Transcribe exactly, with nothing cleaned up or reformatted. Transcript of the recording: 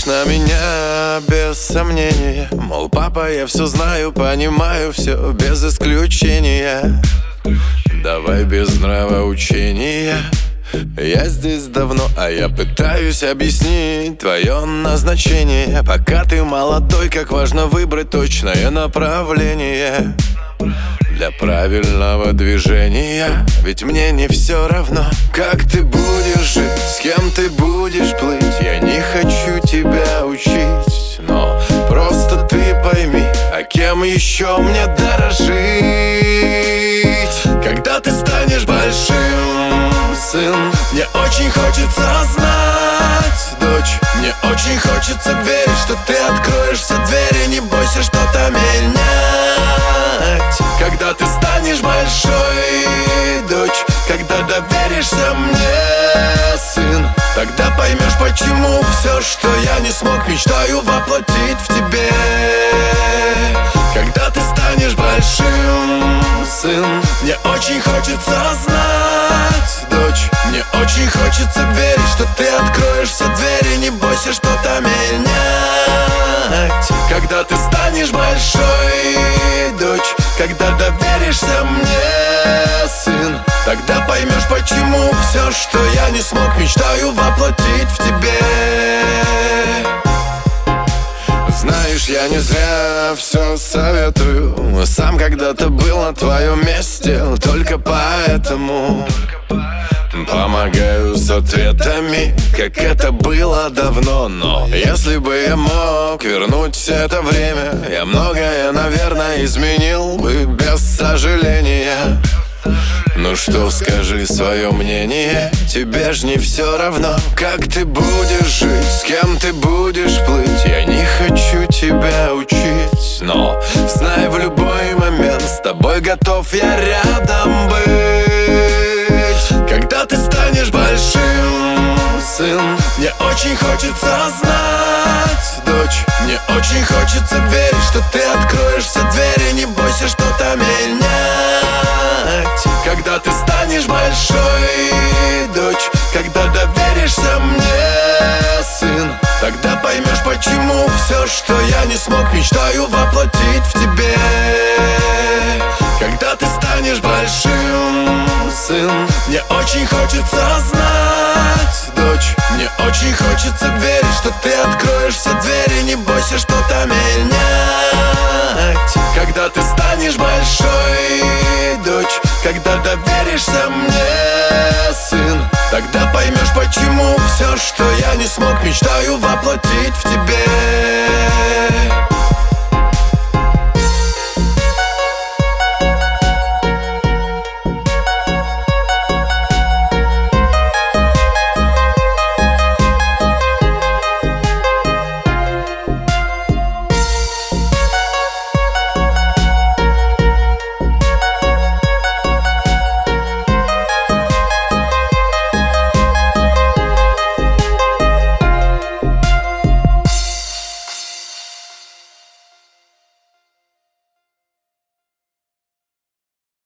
Смотришь на меня без сомнения, мол, папа, я все знаю, понимаю все без исключения. Давай без нравоучения. Я здесь давно, а я пытаюсь объяснить твое назначение. Пока ты молодой, как важно выбрать точное направление для правильного движения. Ведь мне не все равно, как ты будешь жить, с кем ты будешь плыть. Я не хочу тебя учить, но просто ты пойми, а кем еще мне дорожить. Когда ты станешь большим, сын, мне очень хочется знать, дочь, мне очень хочется верить, что ты откроешь все двери, не бойся что-то менять. Когда ты станешь большой, дочь, когда доверишься мне, сын, тогда поймешь, почему все, что я не смог, мечтаю воплотить в тебе. Когда ты станешь большим, сын, мне очень хочется знать, дочь, мне очень хочется верить, что ты откроешь все двери, не бойся что-то менять. Когда ты станешь большой, дочь, когда доверишься мне, сын, тогда поймешь, почему все, что я не смог, мечтаю воплотить в тебе. Знаешь, я не зря все советую, сам когда-то был на твоем месте, только поэтому помогаю с ответами, как это было давно. Но если бы я мог вернуть это время, я многое, наверное, изменил бы без сожаления. Ну что, скажи свое мнение, тебе ж не все равно, как ты будешь жить, с кем ты будешь плыть. Я не хочу тебя учить, но знай, в любой момент с тобой готов я рядом быть. Когда ты станешь большим, сын, мне очень хочется знать, дочь, мне очень хочется верить, что ты откроешь все двери, не бойся что-то менять. Когда ты станешь большой, дочь, когда доверишься мне, сын, тогда поймешь, почему все, что я не смог, мечтаю воплотить в тебе. Когда ты станешь большим, сын, мне очень хочется знать, дочь, мне очень хочется верить, что ты откроешь все двери, не бойся что-то менять. Когда ты станешь большой, дочь, когда доверишься мне, сын, тогда поймешь, почему все, что я не смог, мечтаю воплотить в тебе.